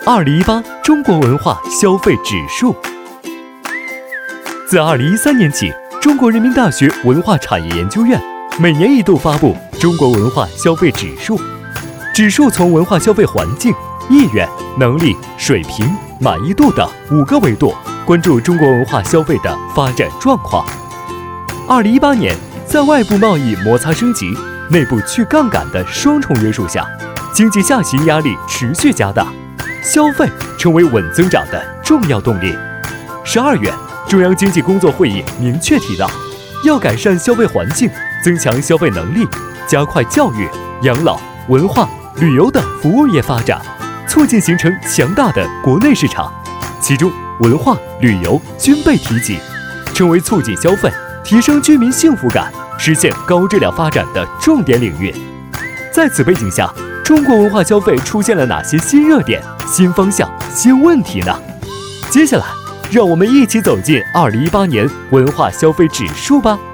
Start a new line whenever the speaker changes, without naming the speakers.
2018中国文化消费指数。自2013年起，中国人民大学文化产业研究院每年一度发布中国文化消费指数。指数从文化消费环境、意愿、能力、水平、满意度等5个维度关注中国文化消费的发展状况。2018年，在外部贸易摩擦升级、内部去杠杆的双重约束下，经济下行压力持续加大，消费成为稳增长的重要动力。12月，中央经济工作会议明确提到，要改善消费环境，增强消费能力，加快教育、养老、文化、旅游等服务业发展，促进形成强大的国内市场。其中，文化、旅游均被提及，成为促进消费、提升居民幸福感、实现高质量发展的重点领域。在此背景下，中国文化消费出现了哪些新热点、新方向、新问题呢？接下来，让我们一起走进2018年文化消费指数吧。